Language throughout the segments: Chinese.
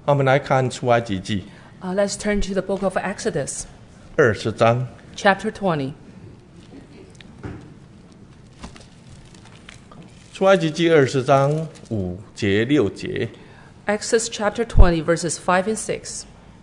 我们来看出埃及记 Let's turn to the book of Exodus, 20章 chapter 20. 出埃及记20章5节6节。 Exodus chapter 20, verses 5 and 6.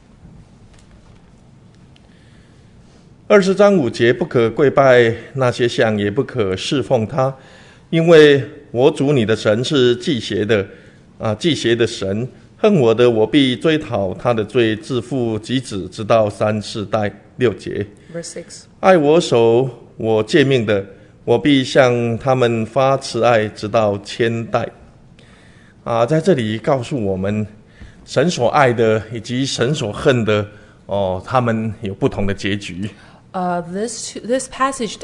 20章5节，不可跪拜那些像，也不可侍奉他，因为我主你的神是忌邪的神，恨我的，我必追讨他的罪，自父及子，直到3、4代。6节， Verse 6. 爱我守我诫命的，我必向他们发慈爱，直到1000代。在这里告诉我们，神所爱的以及神所恨的，他们有不同的结局。 This passage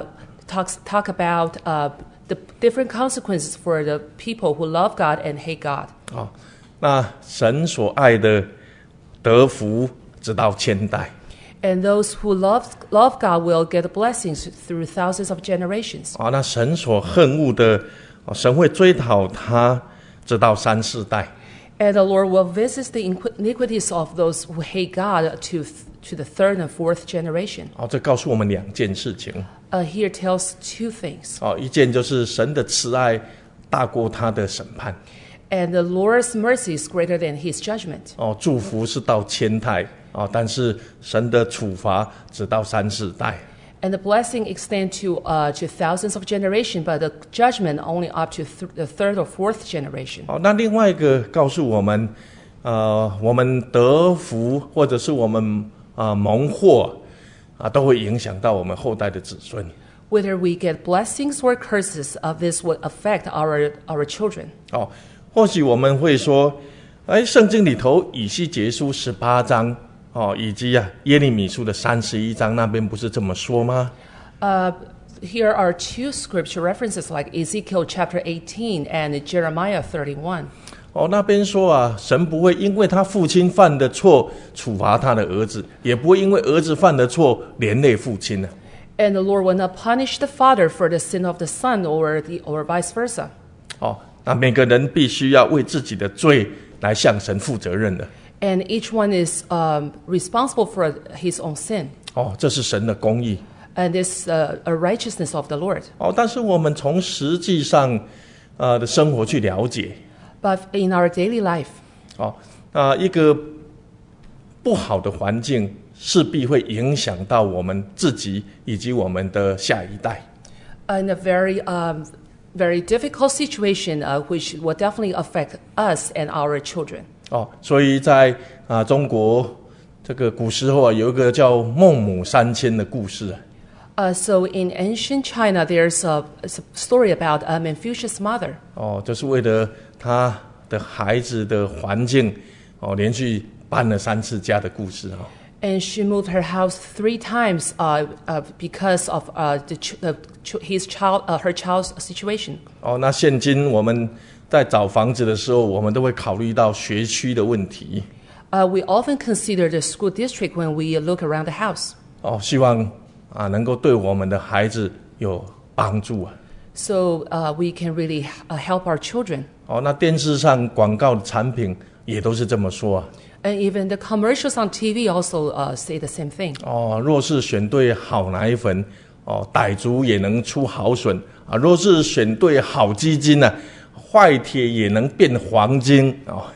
talk about the different consequences for the people who love God and hate God. 那神所爱的得福，直到1000代。 And those who love God will get blessings through thousands of generations. 那神所恨恶的，神会追讨他，直到3、4代。 And the Lord will visit the iniquities of those who hate God to the third and fourth generation. 这告诉我们2件事情。 Here tells two things. 一件就是神的慈爱大过他的审判。 And the Lord's mercy is greater than His judgment. 祝福是到1000代，但是神的处罚只到3、4代。 And the blessing extend to thousands of generations, but the judgment only up to the third or fourth generation. 那另外一个告诉我们，我们得福或者是我们蒙祸都会影响到我们后代的子孙。 Whether we get blessings or curses, this will affect our children. 或许我们会说，圣经里头以西结书18章。以及耶利米书的31章那边不是这么说吗？ Here are two scripture references like Ezekiel chapter 18 and Jeremiah 31. 那边说神不会因为他父亲犯的错处罚他的儿子，也不会因为儿子犯的错连累父亲。 And the Lord will not punish the father for the sin of the son or vice versa. 那每个人必须要为自己的罪来向神负责任的。 And each one is responsible for his own sin. 这是神的公义。 And this a righteousness of the Lord. 但是我们从实际上的生活去了解。 But in our daily life. 一个不好的环境势必会影响到我们自己以及我们的下一代。 In a very difficult situation, which will definitely affect us and our children. 所以在中国这个古时候有一个叫孟母三迁的故事。 So in ancient China, there's a story about Mencius's mother. 就是为了他的孩子的环境，连续搬了3次家的故事。 And she moved her house 3 times because of her child's situation. 那现今我们在找房子的时候，我们都会考虑到学区的问题。 We often consider the school district when we look around the house. 希望能够对我们的孩子有帮助。 So we can really help our children. 那电视上广告的产品也都是这么说。 And even the commercials on TV also say the same thing. 若是选对好奶粉，傣族也能出好笋若是选对好基金呢，坏铁也能变黄金。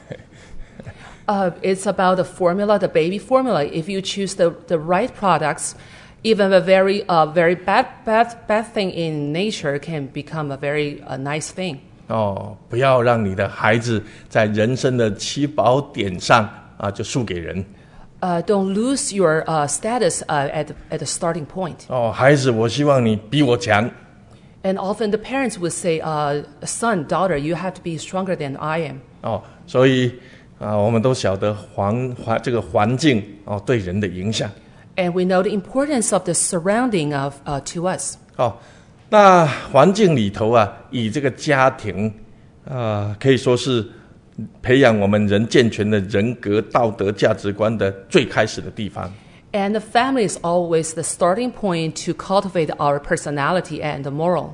It's about the formula, the baby formula. If you choose the right products, even a very bad thing in nature can become a very nice thing. 不要让你的孩子在人生的起跑点上就输给人。 Don't lose your status at the starting point. 孩子，我希望你比我强。 And often the parents would say, son, daughter, you have to be stronger than I am. 所以我们都晓得这个环境对人的影响。 And we know the importance of the surrounding to us. 那环境里头以这个家庭可以说是培养我们人健全的人格、道德、价值观的最开始的地方。 And the family is always the starting point to cultivate our personality and the moral.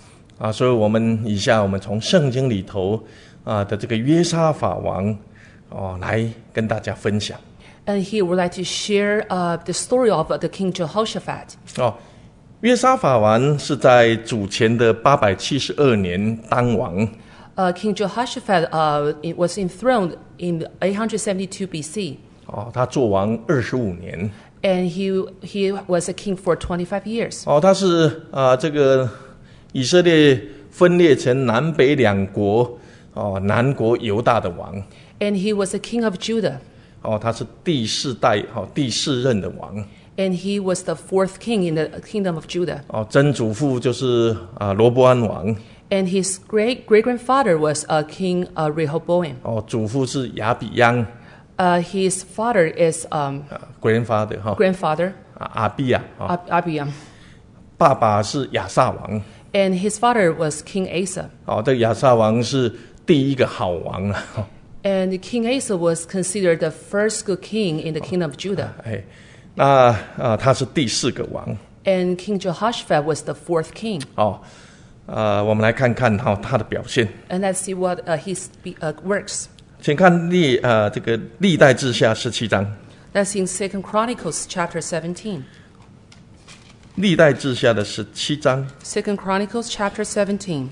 所以我们从圣经里头的这个约沙法王来跟大家分享。 And he would like to share the story of the King Jehoshaphat. 约沙法王是在主前的872年当王。 King Jehoshaphat it was enthroned in 872 BC. 他做王25年。 And he was a king for 25 years. 他是这个以色列分裂成南北两国，南国犹大的王。 And he was a king of Judah. 他是第4代，第4任的王。 And he was the 4th king in the kingdom of Judah. 曾祖父就是罗波安王。 And his great-grandfather was King Rehoboam. 祖父是亚比央。 His father is grandfather. 阿比亚。 Abiam. 爸爸是亚撒王。 And his father was King Asa. 这个亚撒王是第一个好王了。 And King Asa was considered the first good king in the kingdom of Judah. 那他是第4个王。 And King Jehoshaphat was the 4th king. 我们来看看他的表现。 And let's see what his works. 请看这个历代志下17章。 That's in 2 Chronicles chapter 17. 历代志下的17章。 2 Chronicles chapter 17.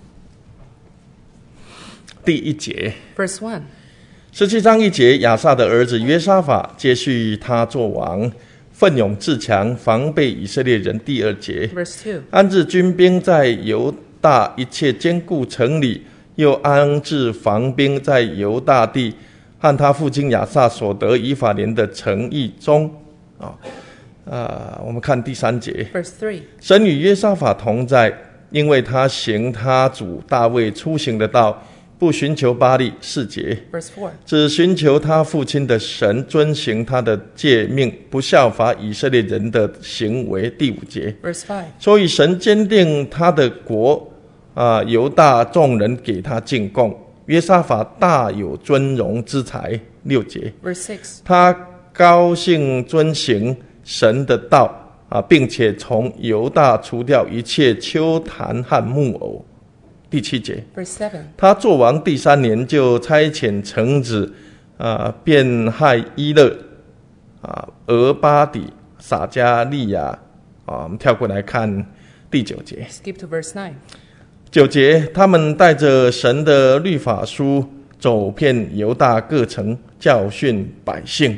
第1节。 Verse 1. 17章1节，亚撒的儿子约沙法接续他做王，奋勇自强，防备以色列人。第2节。 Verse 2. 安置军兵在犹大一切坚固城里，又安置防兵在犹大地和他父亲亚撒所得以法莲的城邑中。我们看第3节。 Verse 3. 神与约沙法同在，因为他行他主大卫出行的道，不寻求巴力。4节。 Verse 4. 只寻求他父亲的神，遵行他的诫命，不效法以色列人的行为。第5节。 Verse 5. 所以神坚定他的国，犹大众人给他进贡，约沙法大有尊荣之财。6节。 Verse 6. 他高兴遵行神的道，并且从犹大除掉一切丘坛和木偶。第7节。 Verse 7. 他做王第3年，就差遣臣子便害伊勒、俄巴底、撒加利亚。我们跳过来看第9节。 Skip to verse 9. 9节，他们带着神的律法书走遍犹大各城，教训百姓。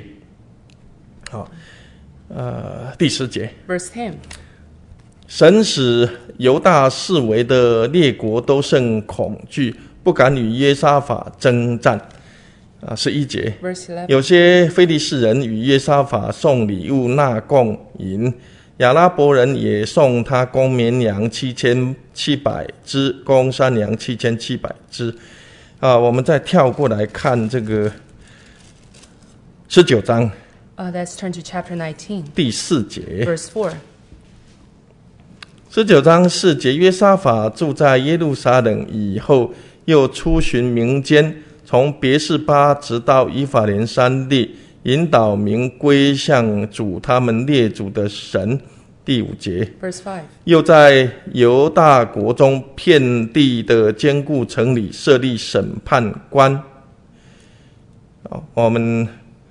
第10节。 Verse 10. 神使犹大四围的列国都甚恐惧，不敢与约沙法征战。11节。 Verse 11. 有些非利士人与约沙法送礼物纳贡银，亚拉伯人也送他公绵羊7700只，公山羊7700只。我们再跳过来看这个19章。 Let's turn to chapter 19. 第4节。 Verse 4. 19章4节，约沙法住在耶路撒冷以后，又出巡民间，从别是巴直到以法莲山地，引导民归向主他们列祖的神。第5节。 Verse 5. 又在犹大国中遍地的坚固城里设立审判官。我们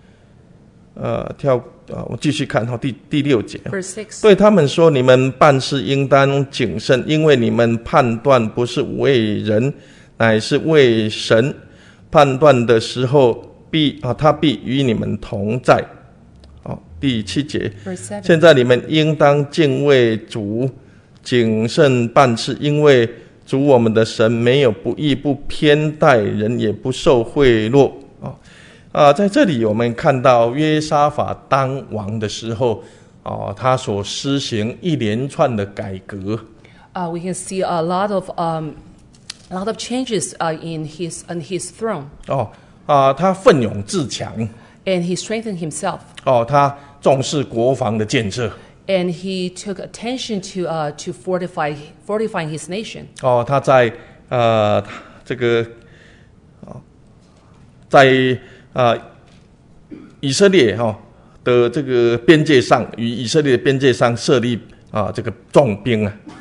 我继续看第6节。 Verse 6. 对他们说，你们办事应当谨慎，因为你们判断不是为人，乃是为神。判断的时候他必与你们同在。第7节。 Verse 7. 现在你们应当敬畏主，谨慎办事，因为主我们的神没有不义，不偏待人，也不受贿赂。在这里我们看到约沙法当王的时候，他所施行一连串的改革。 We can see a lot of changes in his throne. 他奋勇自强。 And he strengthened himself. 他重视国防的建设。 And he took attention to fortifying his nation. 他在这个在以色列的这个边界上，与以色列的边界上设立这个重兵。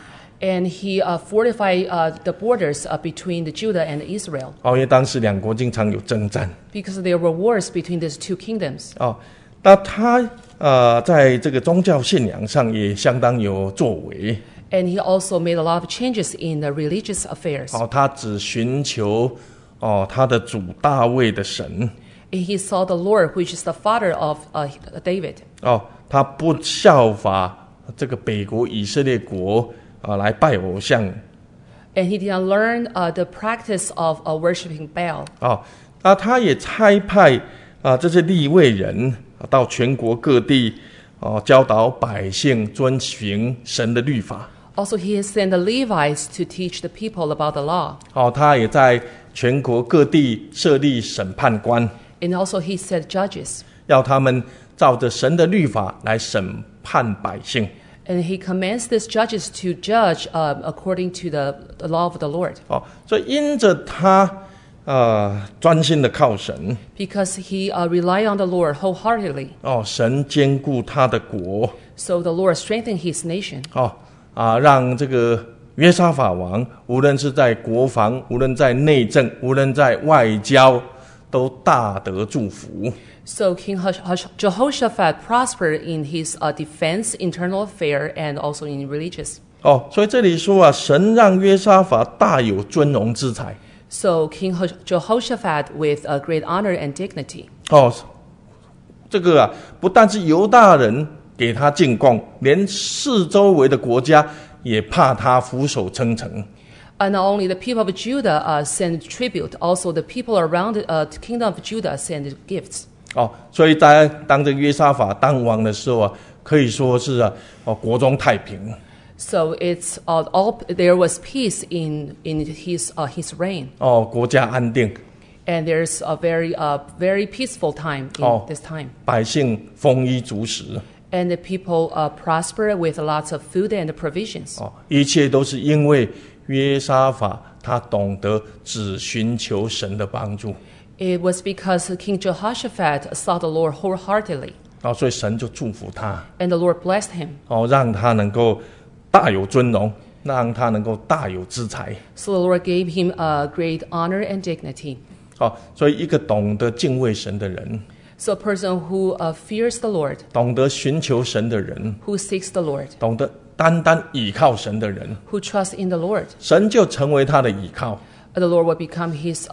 And he fortified the borders between the Judah and Israel 因为当时两国经常有征战 because there were wars between these two kingdoms. 那他在这个宗教信仰上也相当有作为 And he also made a lot of changes in the religious affairs. 他只寻求他的主大卫的神 And he saw the Lord, which is the father of David. 他不效法这个北国以色列国来拜偶像 And he did not learn the practice of worshiping Baal. 那他也差派这些利未人到全国各地教导百姓遵循神的律法 Also, he has sent the Levites to teach the people about the law. 他也在全国各地设立审判官 And also he set judges. 要他们照着神的律法来审判百姓 And he commands these judges to judge according to the law of the Lord. 所以因着他专心的靠神 Because he relied on the Lord wholeheartedly. 神兼顾他的国 So the Lord strengthened his nation. 让这个约沙法王无论是在国防，无论在内政，无论在外交，都大得祝福。 So King Jehoshaphat prospered in his defense, internal affair, and also in religious. 所以这里说神让约沙法大有尊荣之才。 So King Jehoshaphat with great honor and dignity. 这个不但是犹大人给他进贡，连四周围的国家也怕他俯首称臣。 Not only the people of Judah send tribute, also the people around the kingdom of Judah send gifts. 所以当这个约沙法当王的时候可以说是国中太平。 So it's there was peace in his reign. 国家安定。 And there's a very peaceful time in this time. 百姓丰衣足食。 And the people prosper with lots of food and provisions. 一切都是因为约沙法他懂得只寻求神的帮助。 It was because King Jehoshaphat sought the Lord wholeheartedly. 所以神就祝福他。 And the Lord blessed him. 让他能够大有尊荣，让他能够大有资财。 So the Lord gave him great honor and dignity. 所以一个懂得敬畏神的人。 So a person who fears the Lord, 懂得寻求神的人 who seeks the Lord, 懂得单单倚靠神的人 who trusts in the Lord, 神就成为他的倚靠 the Lord will become his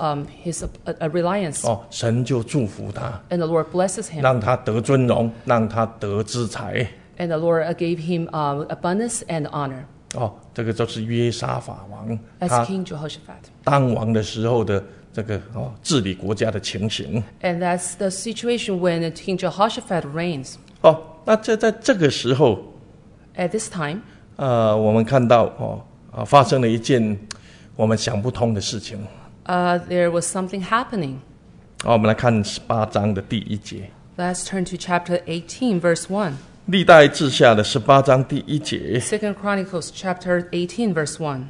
reliance. 神就祝福他 And the Lord blesses him. 让他得尊荣，让他得资财 And the Lord gave him abundance and honor. 这个就是约沙法王 As 他 King Jehoshaphat. 当王的时候的这个治理国家的情形 And that's the situation when King Jehoshaphat reigns. 那在这个时候 At this time, 我们看到发生了一件我们想不通的事情 there was something happening. 我们来看18章的第1节 Let's turn to chapter 18, verse 1. 历代志下的18章第1节 2 Chronicles chapter 18, verse 1.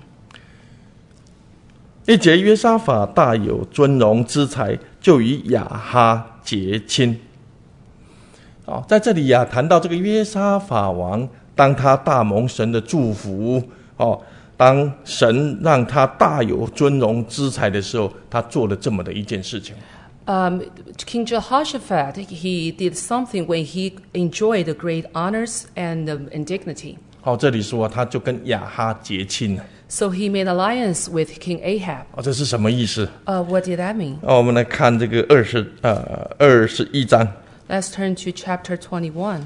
1节约沙法大有尊荣之才，就与亚哈结亲。在这里谈到这个约沙法王，当他大蒙神的祝福当神让他大有尊荣之才的时候，他做了这么的一件事情。 King Jehoshaphat, he did something when he enjoyed the great honors and dignity. 这里说他就跟亚哈结亲了。 So he made alliance with King Ahab. 这是什么意思？ What did that mean? 我们来看这个21章。 Let's turn to chapter 21.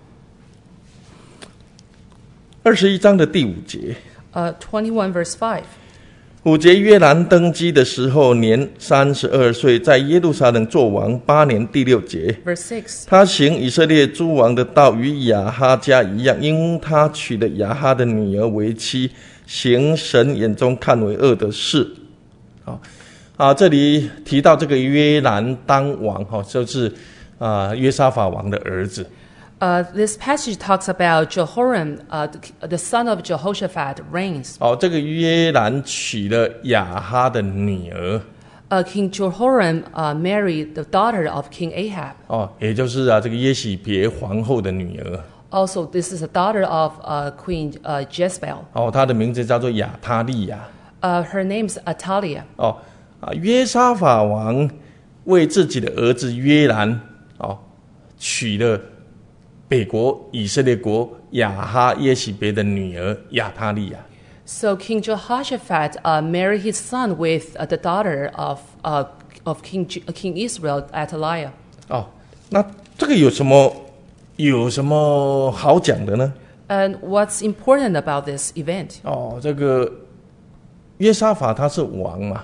21章的第5节。 21 verse 5. 5节约兰登基的时候，年32岁，在耶路撒冷作王8年。第6节。 Verse 6. 他行以色列诸王的道，与亚哈家一样，因他娶了亚哈的女儿为妻，行神眼中看为恶的事。这里提到这个约兰当王，就是约沙法王的儿子。 This passage talks about Jehoram, the son of Jehoshaphat, reigns. 这个约兰娶了亚哈的女儿。 King Jehoram married the daughter of King Ahab. 也就是这个耶洗别皇后的女儿。 Also, this is a daughter of Queen Jezebel. 哦，她的名字叫做亚他利亚。 Her name's Atalia. 哦，约沙法王为自己的儿子约兰娶了北国以色列国亚哈耶洗别的女儿亚他利亚。 So King Jehoshaphat married his son with the daughter of King Israel, Athaliah. 哦，那这个有什么好讲的呢？ And what's important about this event? 哦，这个约沙法他是王嘛，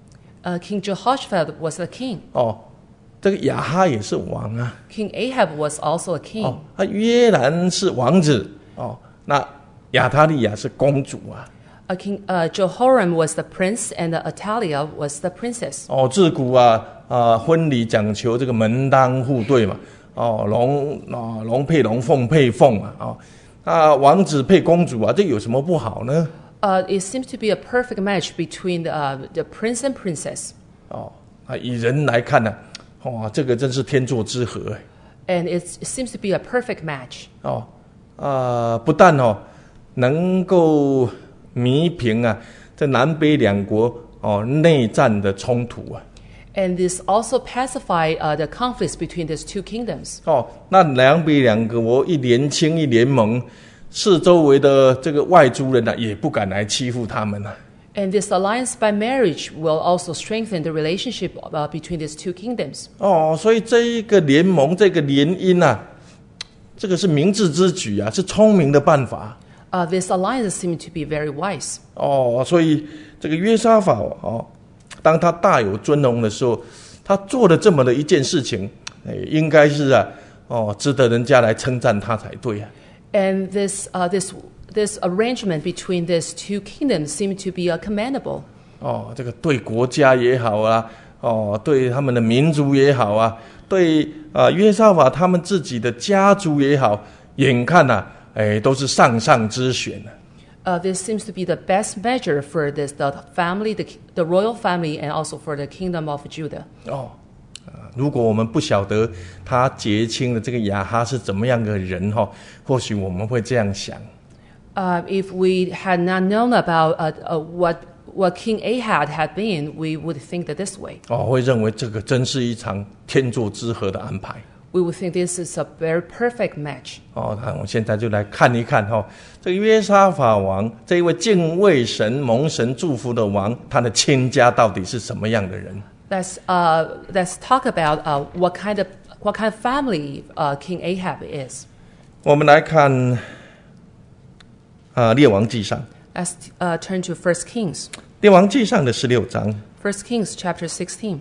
King Jehoshaphat was the king. 哦，这个亚哈也是王啊， King Ahab was also a king. 哦，约兰是王子，哦，那亚他利亚是公主啊。 King Jehoram was the prince, and Atalia was the princess. 哦，自古婚礼讲求这个门当户对嘛，哦，龙配龙，凤配凤嘛，王子配公主啊，这有什么不好呢？ It seems to be a perfect match between the prince and princess. 哦，以人来看呢，这个真是天作之合。 And it seems to be a perfect match. 不但能够弥平这南北两国内战的冲突啊。 And this also pacified the conflicts between these two kingdoms. 那南北两国一联清一联盟，四周围的这个外族人也不敢来欺负他们啊。 And this alliance by marriage will also strengthen the relationship between these two kingdoms. 所以这一个联盟，这个联姻这个是明智之举啊，是聪明的办法。 This alliance seemed to be very wise. 所以这个约沙法当他大有尊荣的时候，他做了这么的一件事情，应该是值得人家来称赞他才对啊。 And this arrangement between these two kingdoms seemed to be commendable. 这个对国家也好啊，对他们的民族也好啊，对约沙法他们自己的家族也好，眼看都是上上之选啊。 This seems to be the best measure for the family, the royal family, and also for the kingdom of Judah. 如果我们不晓得他结亲的这个亚哈是怎么样的人或许我们会这样想。 If we had not known about what King Ahab had been, we would think that this way. 会认为这个真是一场天作之合的安排。 We would think this is a very perfect match. 那我们现在就来看一看这个约沙法王这一位敬畏神、蒙神祝福的王，他的亲家到底是什么样的人？ Let's talk about what kind of family King Ahab is. 我们来看列王纪上。 Let's turn to 1 Kings. 列王纪上的16章。 1 Kings chapter 16.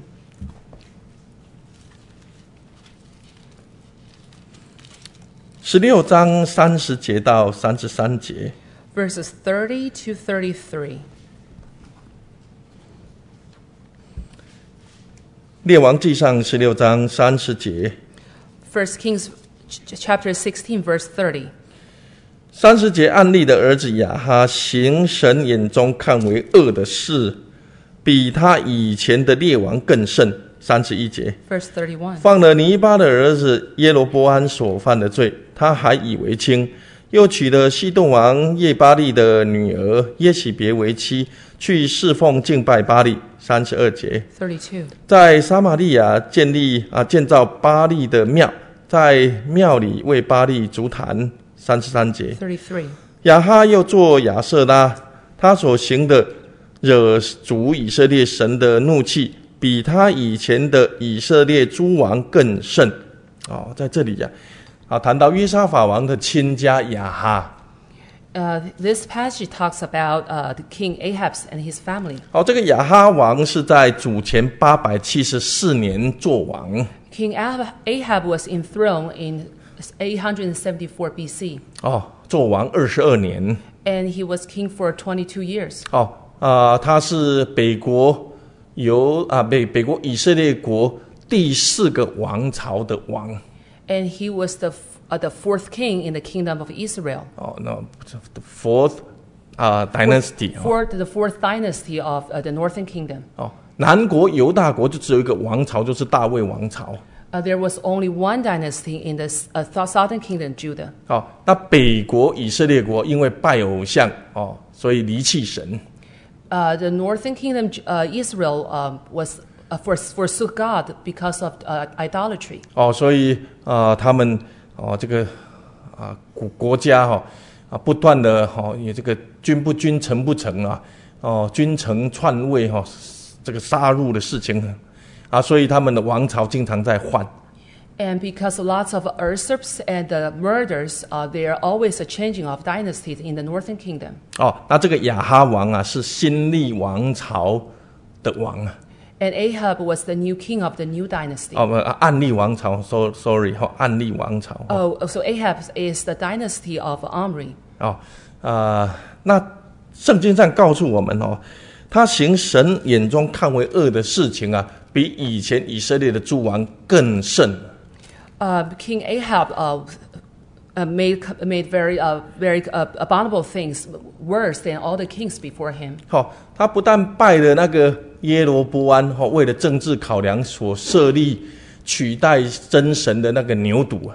16章30节到33节。 Verses 30 to 33. 列王纪上16章30节。 1 Kings chapter 16 verse 30. 30节，暗利的儿子亚哈行神眼中看为恶的事，比他以前的列王更甚。31节， Verse 31. 放了尼巴的儿子耶罗波安所犯的罪，他还以为轻，又娶了西顿王耶巴利的女儿耶洗别为妻，去侍奉敬拜巴利。32节， 32. 在撒玛利亚建造巴利的庙，在庙里为巴利筑坛。33节， 33. 亚哈又做亚舍拉，他所行的惹主以色列神的怒气，比他以前的以色列诸王更甚。在这里谈到约沙法王的亲家亚哈。 This passage talks about King Ahab and his family. 这个亚哈王是在主前874年做王。 King Ahab was enthroned in 874 BC. 做王22年。 And he was king for 22 years. 他是北国以色列国第4个王朝的王。 And he was the fourth king in the kingdom of Israel. The fourth dynasty. The fourth dynasty of the northern kingdom. 南国犹大国就只有一个王朝，就是大卫王朝。 There was only one dynasty in the southern kingdom, Judah. 那北国以色列国因为拜偶像所以离弃神。 The northern kingdom, Israel, forsook God because of idolatry. 所以他们这个国家不断的有这个君不君臣不臣君臣篡位这个杀戮的事情所以他们的王朝经常在换。 And because lots of usurps and murders, there are always a changing of dynasties in the northern kingdom. 那这个亚哈王是新立王朝的王 And Ahab was the new king of the new dynasty. 暗利王朝 ，sorry， 暗利王朝。 So Ahab is the dynasty of Omri. 那圣经上告诉我们他行神眼中看为恶的事情比以前以色列的诸王更甚。 King Ahab made very abominable things worse than all the kings before him. 他不但拜了那个耶罗波安为了政治考量所设立取代真神的那个牛犊。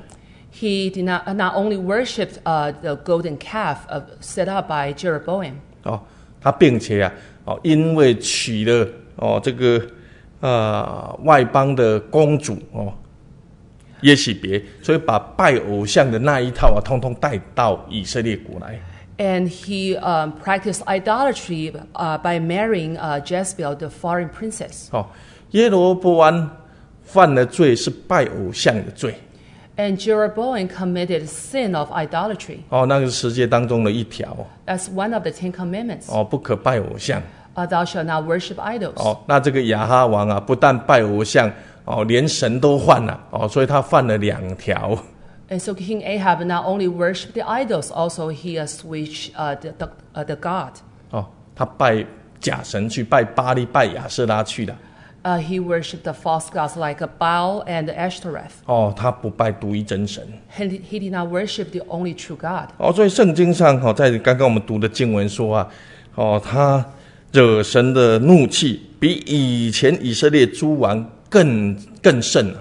He did not only worshipped the golden calf set up by Jeroboam. 他并且因为娶了这个外邦的公主耶洗别，所以把拜偶像的那一套通通带到以色列国来。 And he practiced idolatry by marrying Jezebel, the foreign princess. 耶罗波安犯了罪是拜偶像的罪。 And Jeroboam committed sin of idolatry. 那个十诫当中的一条。 That's one of the 10 Commandments. 不可拜偶像。 Thou shalt not worship idols. 那这个亚哈王不但拜偶像连神都换了所以他犯了2条。 And so King Ahab not only worshipped the idols, also he switched the god. 他拜假神去，拜巴力，拜亚舍拉去了。 He worshipped the false gods like Baal and Ashtoreth. 他不拜独一真神。 He did not worship the only true God. 所以圣经上在刚刚我们读的经文说他惹神的怒气比以前以色列诸王更甚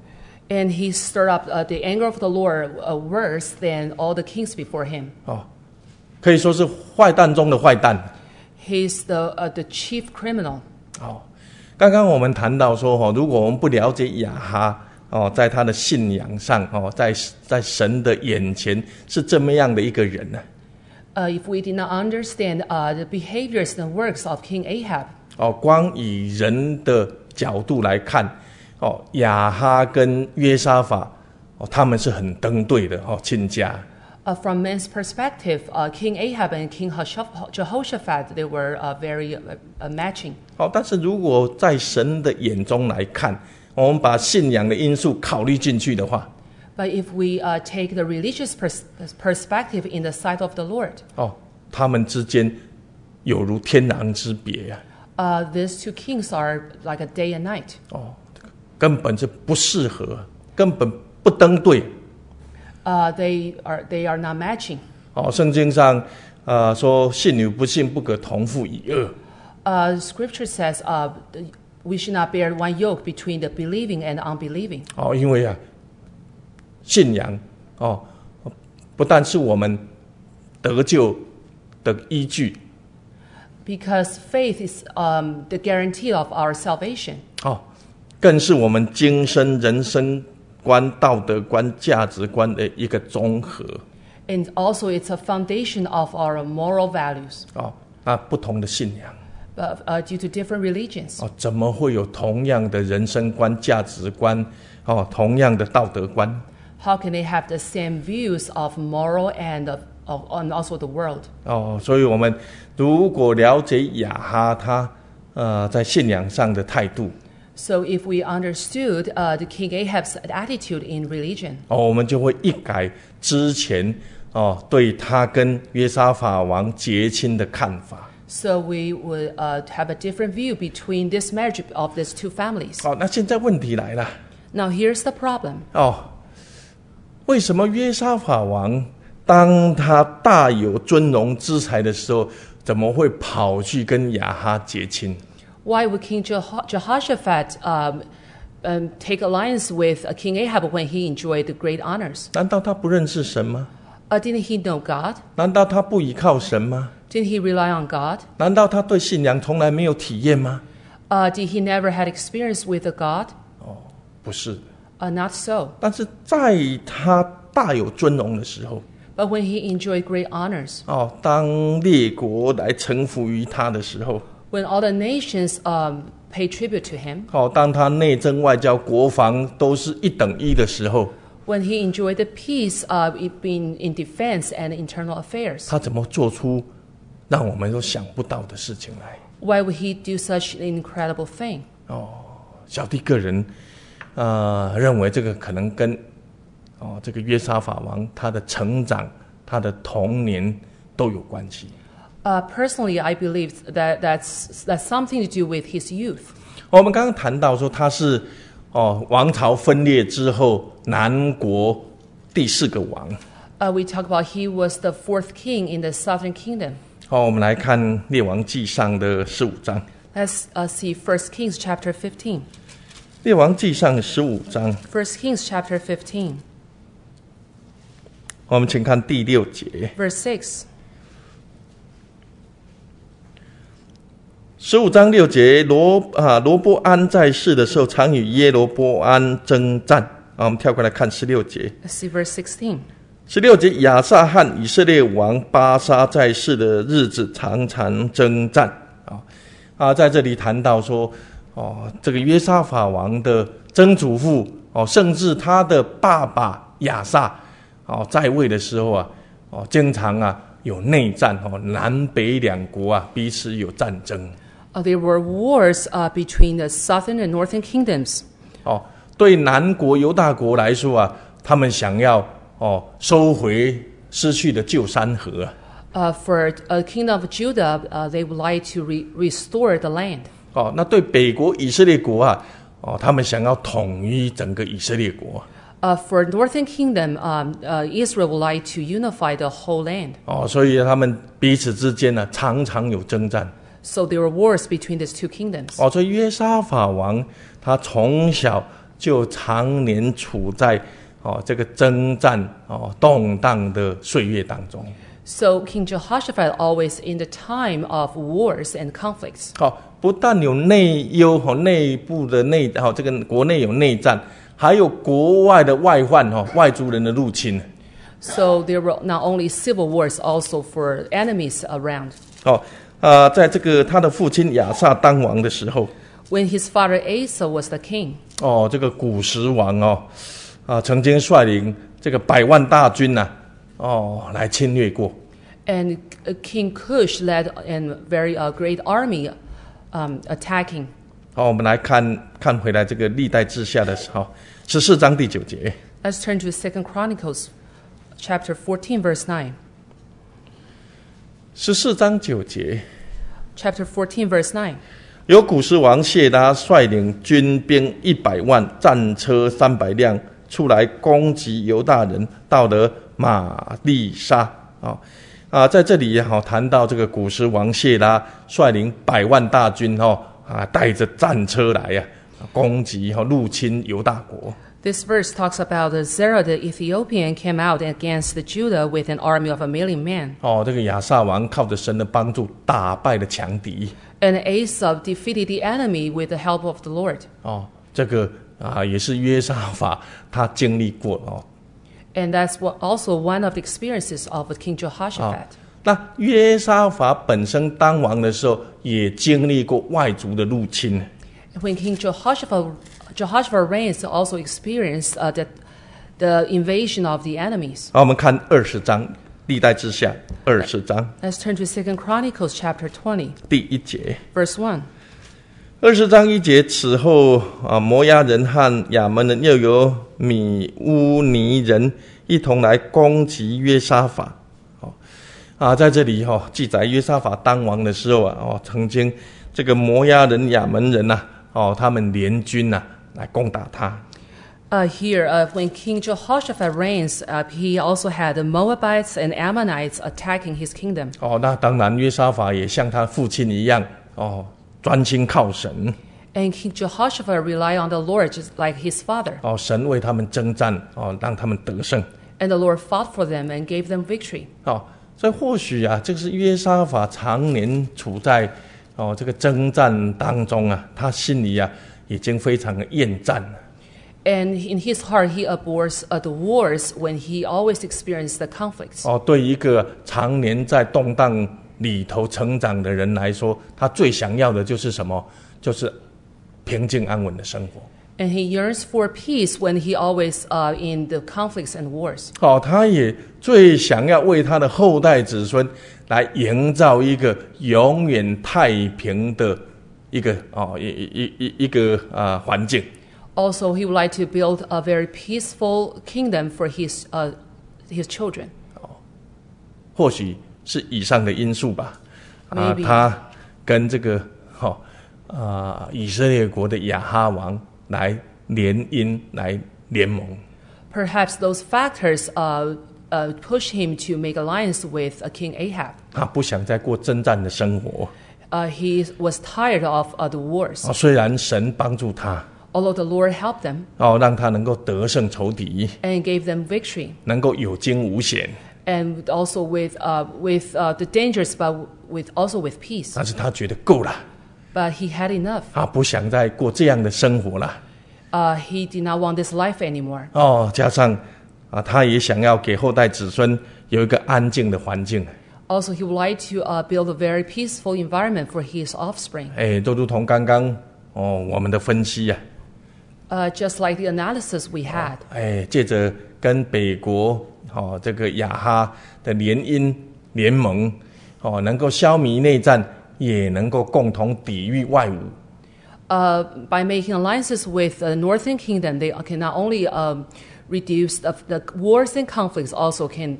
And he stirred up the anger of the Lord worse than all the kings before him. 可以说是坏蛋中的坏蛋。 He's the chief criminal. 刚刚我们谈到说如果我们不了解亚哈在他的信仰上在神的眼前是这么样的一个人呢 ？If we did not understand the behaviors and works of King Ahab. 光以人的角度来看亚哈跟约沙法他们是很登对的亲家。 From man's perspective, King Ahab and King Jehoshaphat, they were very matching. 但是如果在神的眼中来看，我们把信仰的因素考虑进去的话， But if we take the religious perspective in the sight of the Lord, 他们之间有如天壤之别 these two kings are like a day and night. 根本是不适合，根本不登对。 They are not matching. 圣经上说信与不信不可同父一轭。 Scripture says we should not bear one yoke between the believing and unbelieving. 因为信仰不但是我们得救的依据。 Because faith is the guarantee of our salvation. 更是我们今生人生观、道德观、价值观的一个综合。 And also it's a foundation of our moral values. 那不同的信仰。 Due to different religions. 怎么会有同样的人生观、价值观同样的道德观？ How can they have the same views of moral and also the world? 所以我们如果了解亚哈他在信仰上的态度， So if we understood the King Ahab's attitude in religion, 我们就会一改之前对他跟约沙法王结亲的看法。 So we would have a different view between this marriage of these two families. 那现在问题来了。 Now here's the problem. 为什么约沙法王当他大有尊荣之才的时候，怎么会跑去跟亚哈结亲？ Why would King Jehoshaphat take alliance with King Ahab when he enjoyed the great honors. 难道他不认识神吗？ Didn't he know God? 难道他不依靠神吗？ Didn't he rely on God? 难道他对信仰从来没有体验吗？ Did he never had experience with a God? 不是。 Not so. 但是在他大有尊荣的时候， But when he enjoyed great honors, 当列国来臣服于他的时候， when all the nations pay tribute to him, 当他内政外交国防都是一等一的时候， when he enjoyed the peace it being in defense and internal affairs, 他怎么做出让我们都想不到的事情来？ why would he do such an incredible thing? 小弟个人认为这个可能跟这个约沙法王他的成长、他的童年都有关系。 Personally, I believe that's something to do with his youth. 我们刚刚谈到说他是王朝分裂之后南国第4个王。 We talk about he was the 4th king in the southern kingdom. 我们来看列王纪上的15章。 Let's see 1 Kings chapter 15. 列王纪上15章， 1 Kings chapter 15, 我们请看第6节。 verse 6. 15章6节，罗波安在世的时候，常与耶罗波安征战。我们跳过来看16节。 Let's see verse 16. 16节，亚撒和以色列王巴沙在世的日子，常常征战。在这里谈到说，这个约沙法王的曾祖父，甚至他的爸爸亚撒，在位的时候经常有内战，南北两国彼此有战争。 There were wars between the southern and northern kingdoms. 对南国犹大国来说他们想要收回失去的旧山河。 For a kingdom of Judah, they would like to restore the land. 那对北国以色列国他们想要统一整个以色列国。 For northern kingdom, Israel would like to unify the whole land. 所以他们彼此之间常常有征战。 So there were wars between these two kingdoms. 所以约沙法王他从小就常年处在这个征战动荡的岁月当中。 So King Jehoshaphat always in the time of wars and conflicts. 不但有内忧内部的这个国内有内战，还有国外的外患外族人的入侵。 So there were not only civil wars, also for enemies around. 在这个他的父亲亚撒当王的时候， When his father Asa was the king, 这个古时王曾经率领这个100万大军来侵略过。 and King Cush led a very great army attacking. 我们来看回来这个历代志下的时候，14章第9节。 Let's turn to 2 Chronicles chapter 14, verse 9. 14章9节， Chapter 14, verse 9. 有古时王谢拉率领军兵100万，战车300辆，出来攻击犹大人，到了玛利沙。在这里谈到这个古时王谢拉率领100万大军带着战车来攻击入侵犹大国。 This verse talks about Zerah the Ethiopian came out against the Judah with an army of 1,000,000 men. 这个亚撒王靠着神的帮助打败了强敌。 And Asa defeated the enemy with the help of the Lord. 这个也是约沙法他经历过 And that's also one of the experiences of King Jehoshaphat. 那约沙法本身当王的时候，也经历过外族的入侵。 When King Jehoshaphat reigns, also experienced the invasion of the enemies. 我们看20章，历代志下20章。 Let's turn to 2 Chronicles chapter 20, 第1节。 verse 1. 20章1节，此后摩押人和亚门人又有米乌尼人一同来攻击约沙法。在这里记载约沙法当王的时候曾经这个摩押人、亚门人他们联军来攻打他。 Here, when King Jehoshaphat reigns, he also had the Moabites and Ammonites attacking his kingdom. 那当然约沙法也像他父亲一样专心靠神。 And King Jehoshaphat relied on the Lord just like his father. 神为他们征战，让他们得胜。 And the Lord fought for them and gave them victory. 所以或许这个是约沙法常年处在这个征战当中他心里已经非常的厌战了。 And in his heart, he abhors the wars when he always experienced the conflicts. 对一个常年在动荡里头成长的人来说，他最想要的就是什么？就是平静安稳的生活。 And he yearns for peace when he always in the conflicts and wars. 他也最想要为他的后代子孙来营造一个永远太平的一个环境。 Also, he would like to build a very peaceful kingdom for his children. 或许是以上的因素吧。他跟这个以色列国的亚哈王来联姻，来联盟。 Perhaps those factors push him to make alliance with King Ahab. 他不想再过征战的生活。 He was tired of the wars. 虽然神帮助他。 Although the Lord helped them. 让他能够得胜仇敌。 And gave them victory. 能够有惊无险。 And also with the dangers, but also with peace. 但是他觉得够了。 But he had enough. 他不想再过这样的生活了。 He did not want this life anymore. 加上他也想要给后代子孙有一个安静的环境。 Also, he would like to build a very peaceful environment for his offspring. 就如同刚刚我们的分析 just like the analysis we had. 借着跟北国这个亚哈的联姻联盟能够消弭内战，也能够共同抵御外侮。 By making alliances with the northern kingdom, they can not only reduce the wars and conflicts, also can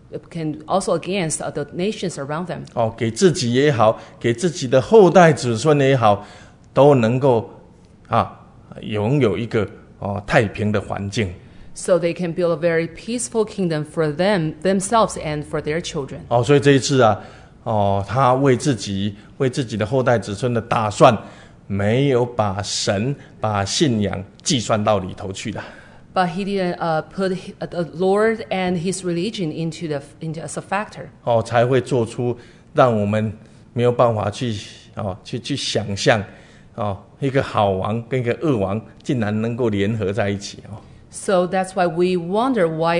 also against the nations around them. 给自己也好，给自己的后代子孙也好，都能够拥有一个太平的环境。 So they can build a very peaceful kingdom for themselves and for their children. 所以这一次他为自己的后代子孙的打算，没有把神把信仰计算到里头去的。 But he didn't put the Lord and his religion into as a factor. 才会做出让我们没有办法去想象一个好王跟一个恶王竟然能够联合在一起。 So that's why we wonder why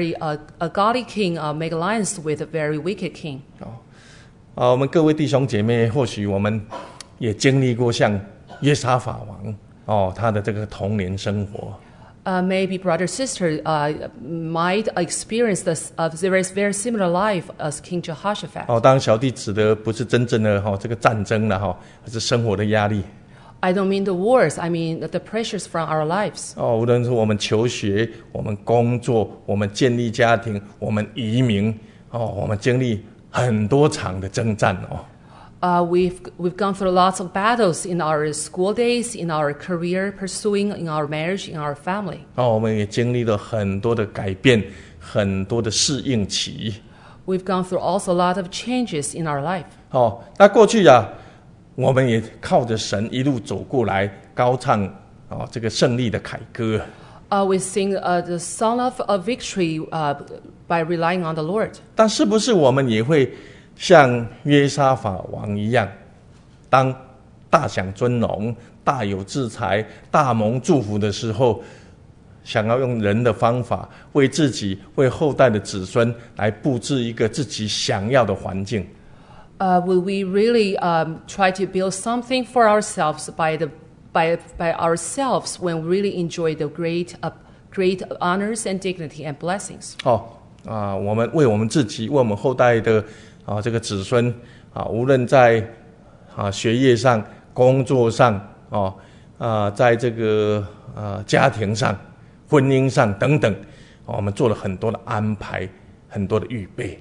a godly king make alliance with a very wicked king. 我们各位弟兄姐妹，或许我们也经历过像约沙法王他的这个童年生活。 Maybe brother sister might experience this very very similar life as King Jehoshaphat. 当然小弟指的不是真正的这个战争了而是生活的压力。 I don't mean the wars. I mean the pressures from our lives. 无论是我们求学、我们工作、我们建立家庭、我们移民我们经历很多场的征战 We've gone through lots of battles in our school days, in our career pursuing, in our marriage, in our family. 我们也经历了很多的改变，很多的适应期。 We've gone through also a lot of changes in our life. 那过去我们也靠着神一路走过来，高唱这个胜利的凯歌。 We sing the song of victory by relying on the Lord. 但是不是我们也会像约沙法王一样，当大享尊荣、大有智财、大蒙祝福的时候，想要用人的方法为自己、为后代的子孙来布置一个自己想要的环境 ？Will we really try to build something for ourselves by ourselves when we really enjoy the great honors and dignity and blessings? 我们为我们自己、为我们后代的这个子孙无论在学业上、工作上在这个家庭上、婚姻上等等，我们做了很多的安排，很多的预备。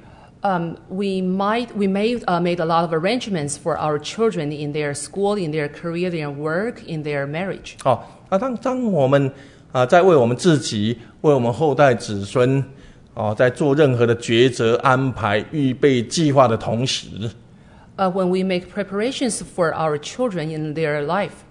We may made a lot of arrangements for our children in their school, in their career, their work, in their marriage. 当我们在为我们自己、为我们后代子孙在做任何的抉择、安排、预备、计划的同时， when we make preparations for our children in their life,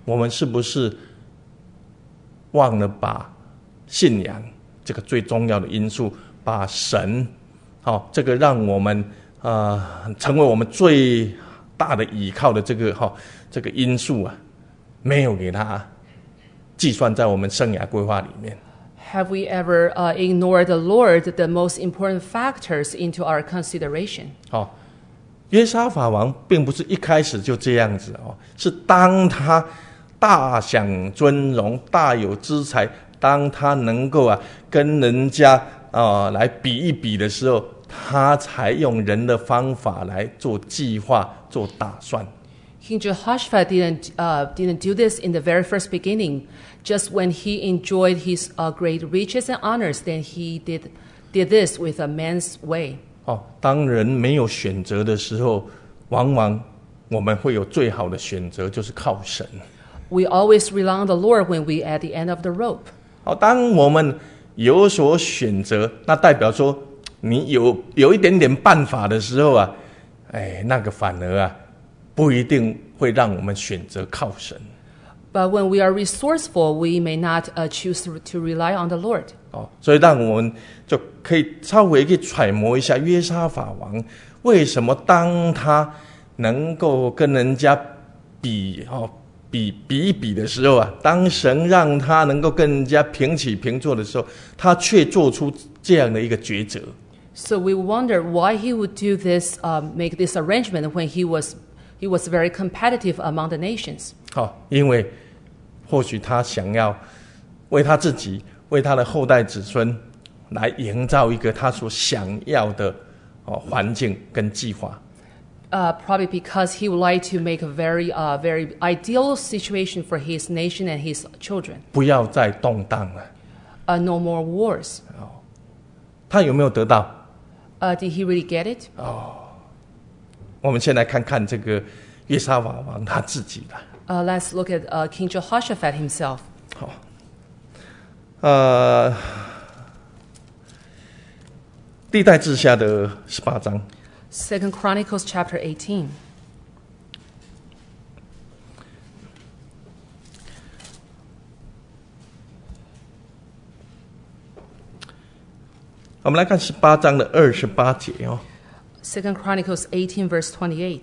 我们是不是忘了把信仰这个最重要的因素，把神，这个让我们成为我们最大的依靠的这个因素啊，没有给它计算在我们生涯规划里面。 Have we ever ignored the Lord, the most important factors, into our consideration? 约沙法王并不是一开始就这样子是当他大享尊荣、大有资财，当他能够跟人家来比一比的时候，他才用人的方法来做计划、做打算。 King Jehoshaphat didn't do this in the very first beginning. Just when he enjoyed his great riches and honors, then he did this with a man's way. 当人没有选择的时候，往往我们会有最好的选择，就是靠神。 We always rely on the Lord when we at the end of the rope. 当我们有所选择，那代表说你有一点点办法的时候那个反而不一定会让我们选择靠神。 But when we are resourceful, we may not choose to rely on the Lord. 所以让我们就可以稍微去揣摩一下约沙法王为什么当他能够跟人家比一比的时候当神让他能够跟人家平起平坐的时候，他却做出这样的一个抉择。 So we wonder why he would do this, make this arrangement when he was very competitive among the nations. 因为或许他想要为他自己、为他的后代子孙来营造一个他所想要的环境跟计划。 Probably because he would like to make a very ideal situation for his nation and his children. 不要再动荡了。 No more wars. 他有没有得到 ？Did he really get it? 我们先来看看这个约沙法王他自己的。 Let's look at King Jehoshaphat himself. 历代志下的18章。 Second Chronicles chapter 18. 我们来看18章的28节 Second Chronicles 18 verse 28.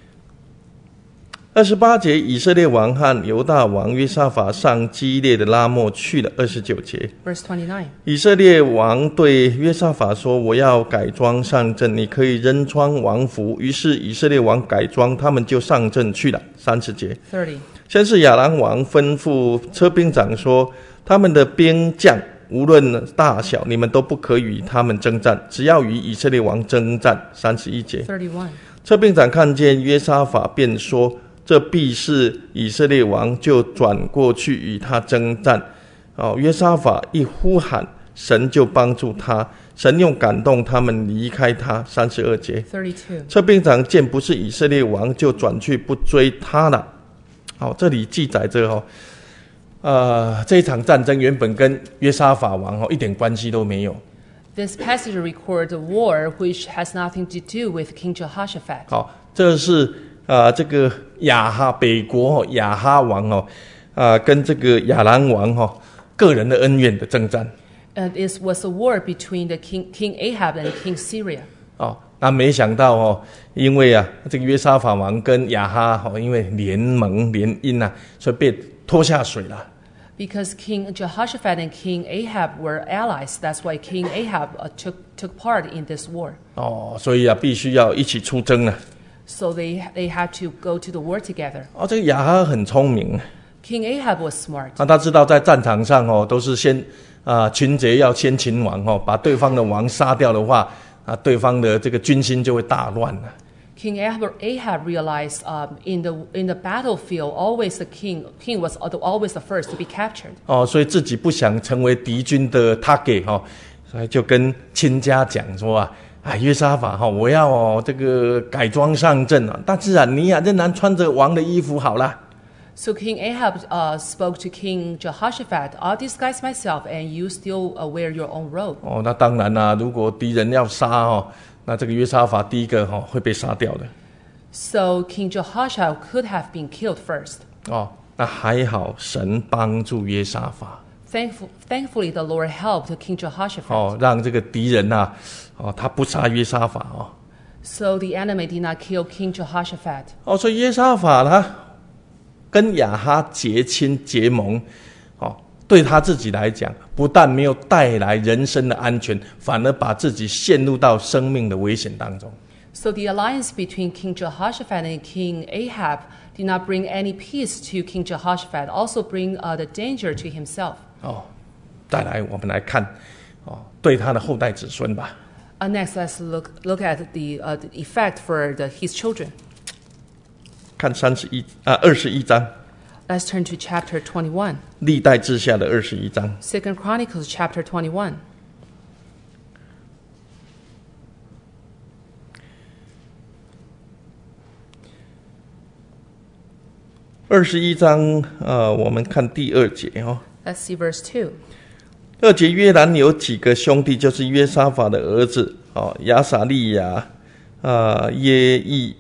28节，以色列王和犹大王约沙法上基列的拉末去了。29节 Verse 29. 以色列王对约沙法说：“我要改装上阵，你可以扔穿王服。”于是以色列王改装，他们就上阵去了。30节 30. 先是亚兰王吩咐车兵长说：“他们的兵将无论大小，你们都不可与他们征战，只要与以色列王征战。”31节 31. 车兵长看见约沙法，便说：“这必是以色列王，就转过去与他征战。”约沙法一呼喊，神就帮助他，神用感动他们离开他。32节 32. 车兵长见不是以色列王，就转去不追他了。这里记载着这一场战争原本跟约沙法王一点关系都没有。 This passage records a war which has nothing to do with King Jehoshaphat. 这是这个北国亚哈王跟这个亚兰王个人的恩怨的征战。 And it was a war between the King Ahab and King Syria. 那没想到因为这个约沙法王跟亚哈因为联盟联姻所以被拖下水了。 Because King Jehoshaphat and King Ahab were allies, that's why King Ahab took part in this war. 所以必须要一起出征了。 So they had to go to the war together. 这个亚哈很聪明。 King Ahab was smart. 他知道在战场上都是先群贼要先擒王把对方的王杀掉的话对方的这个军心就会大乱了。 King Ahab realized in the battlefield, always the king was always the first to be captured. 所以自己不想成为敌军的 target 所以就跟亲家讲说约沙法我要这个改装上阵但是你仍然穿着王的衣服好了。 So King Ahab spoke to King Jehoshaphat, "I'll disguise myself, and you still wear your own robe." 那当然啦，如果敌人要杀那这个约沙法第一个会被杀掉的。 So King Jehoshaphat could have been killed first. 那还好，神帮助约沙法。 Thankfully, the Lord helped King Jehoshaphat. 让这个敌人他不杀约沙法 So the enemy did not kill King Jehoshaphat. 所以约沙法他跟亚哈结亲结盟，对他自己来讲，不但没有带来人身的安全，反而把自己陷入到生命的危险当中。 So the alliance between King Jehoshaphat and King Ahab did not bring any peace to King Jehoshaphat, also bring the danger to himself. 再来我们来看对他的后代子孙吧。 Next, let's look at the effect for his children. 看21章。 Let's turn to chapter 21. 历代志下的21章。 Second Chronicles chapter 21. 21章我们看第2节 Let's see verse 2. 2节，约兰有几个兄弟，就是约沙法的儿子亚撒利雅、耶益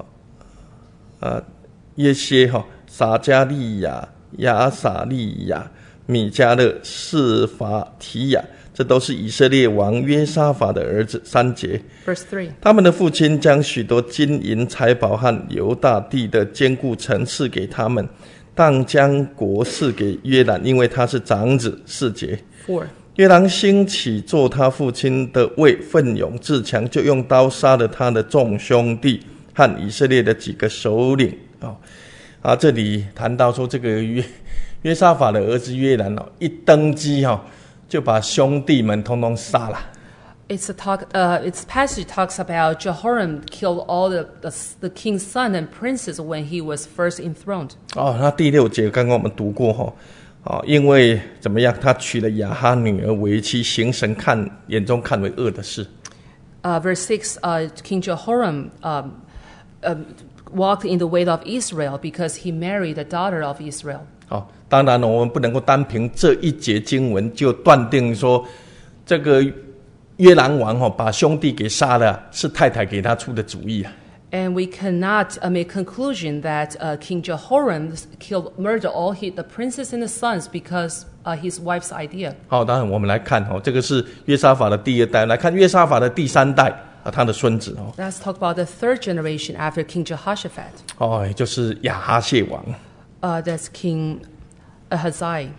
耶歇撒加利亚、亚撒利亚、米迦勒、示法提亚，这都是以色列王约沙法的儿子。3节， Verse 3. 他们的父亲将许多金银财宝和犹大地的坚固城赐给他们，但将国赐给约兰，因为他是长子。4节， 4. 约兰兴起做他父亲的位，奋勇自强，就用刀杀了他的众兄弟和以色列的几个首领。这里谈到说，这个约沙法的儿子约兰一登基就把兄弟们通通杀了。 Its passage talks about Jehoram killed all the king's son and princes when he was first enthroned. 那第6节刚刚我们读过因为怎么样，他娶了亚哈女儿为妻，行神眼中看为恶的事。 Verse 6, King Jehoram walked in the way of Israel because he married the daughter of Israel. 当然我们不能够单凭这一节经文就断定说，这个约兰王把兄弟给杀了，是太太给他出的主意。 And we cannot make conclusion that King Jehoram murdered all the princes and the sons because his wife's idea. 当然我们来看这个是约沙法的第2代，来看约沙法的第3代他的孙子 Let's talk about the third generation after King Jehoshaphat. 也就是亚哈谢王。 That's King Ahaziah.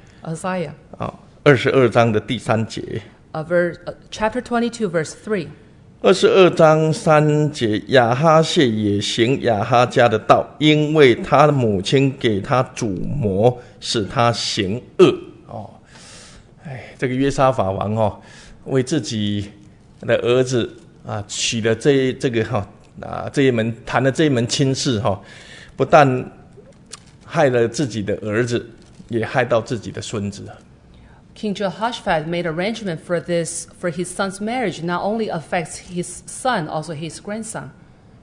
22章的第3节。 Chapter 22, verse 3. 22章3节，亚哈谢也行亚哈家的道，因为他的母亲给他主谋，使他行恶。这个约沙法王为自己的儿子娶了这一门谈了这一门亲事不但害了自己的儿子，也害到自己的孙子。 King Jehoshaphat made arrangement for his son's marriage. Not only affects his son, also his grandson.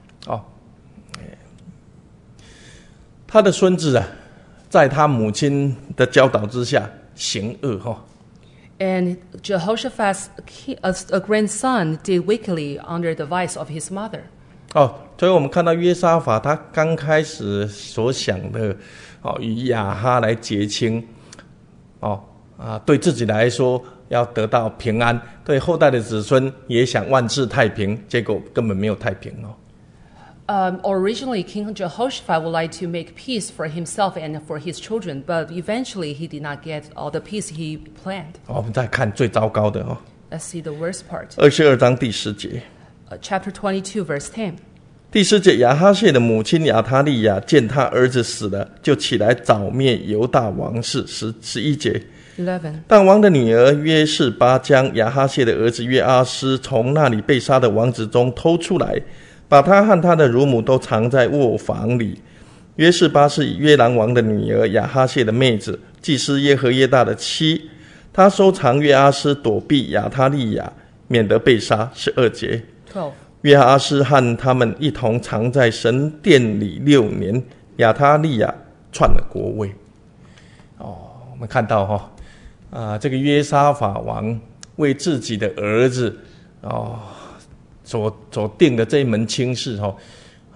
他的孙子在他母亲的教导之下行恶 And Jehoshaphat's grandson did wickedly under the vice of his mother. 所以我们看到约沙法他刚开始所想的与亚哈来结亲对自己来说要得到平安，对后代的子孙也想万事太平，结果根本没有太平 Originally, King Jehoshaphat would like to make peace for himself and for his children, but eventually he did not get all the peace he planned. 我们再看最糟糕的 Let's see the worst part. 22章第10节。 Chapter 22, verse 10. 第10节，亚哈谢的母亲亚他利亚见他儿子死了，就起来剿灭犹大王室。11节。 11. 但王的女儿约示巴将亚哈谢的儿子约阿施从那里被杀的王子中偷出来，把他和他的乳母都藏在卧房里。约示巴是约兰王的女儿亚哈谢的妹子，祭司耶和耶大的妻。他收藏约阿施，躲避亚他利亚，免得被杀。12节。 12. 约阿施和他们一同藏在神殿里6年，亚他利亚篡了国位。我们看到这个约沙法王为自己的儿子所定的这一门亲事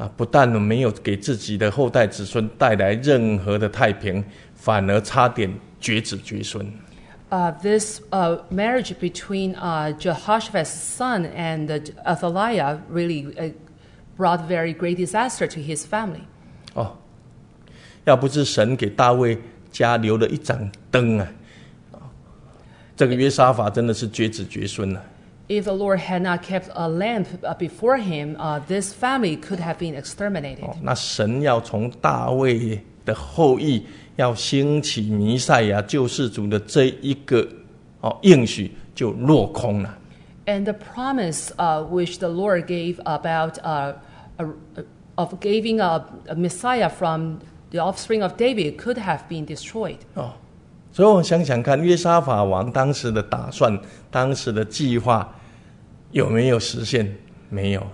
不但没有给自己的后代子孙带来任何的太平，反而差点绝子绝孙。 This marriage between Jehoshaphat's son and Athaliah really brought very great disaster to his family. 要不是神给大卫家留了一盏灯啊，这个约沙法真的是绝子绝孙啊。 If the Lord had not kept a lamp before him, this family could have been exterminated. 那神要从大卫的后裔要兴起弥赛亚救世主的这一个应许就落空了。 And the promise which the Lord gave about of giving a Messiah from the offspring of David could have been destroyed. 所以我想想看，约沙法王当时的打算、当时的计划有没有实现？没有。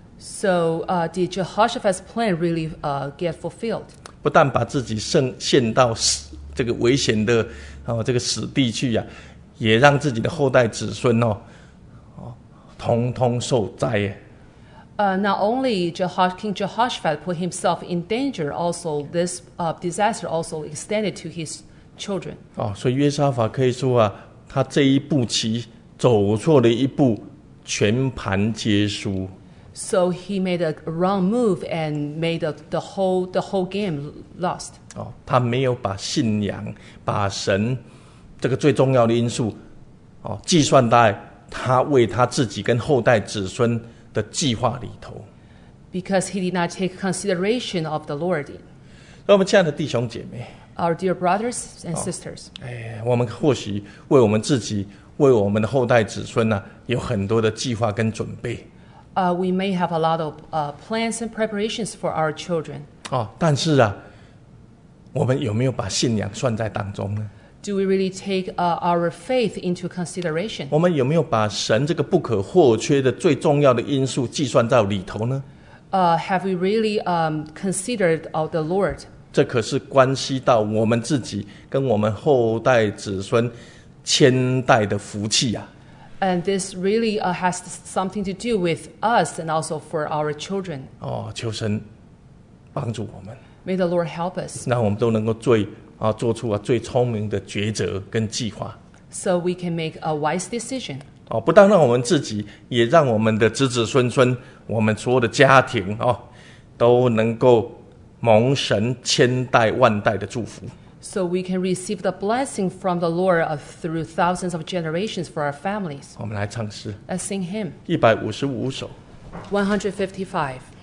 So did Jehoshaphat's plan really get fulfilled? 不但把自己陷到这个危险的这个死地去呀，也让自己的后代子孙通通受灾。 Not only King Jehoshaphat put himself in danger, also this disaster also extended to his children. 所以约沙法可以说啊，他这一步棋走错了一步，全盘皆输。 So he made a wrong move and made the whole game lost. 他没有把信仰、把神这个最重要的因素计算在他为他自己跟后代子孙的计划里头。 Because he did not take consideration of the Lord. 那我们亲爱的弟兄姐妹 Our dear brothers and sisters. 我们或许为我们自己、为我们的后代子孙有很多的计划跟准备。 We may have a lot of plans and preparations for our children. 但是我们有没有把信仰算在当中呢？ Do we really take our faith into consideration? 我们有没有把神这个不可或缺的最重要的因素计算在里头呢？ Have we really considered the Lord? 这可是关系到我们自己跟我们后代子孙千代的福气啊。 And this really has something to do with us and also for our children. 求神帮助我们。 May the Lord help us. 让我们都能够做出最聪明的抉择跟计划。 So we can make a wise decision. 不但让我们自己，也让我们的子子孙孙，我们所有的家庭都能够蒙神千代万代的祝福。 So we can receive the blessing from the Lord through thousands of generations for our families. 我们来唱诗 Let's sing hymn 155首。 155.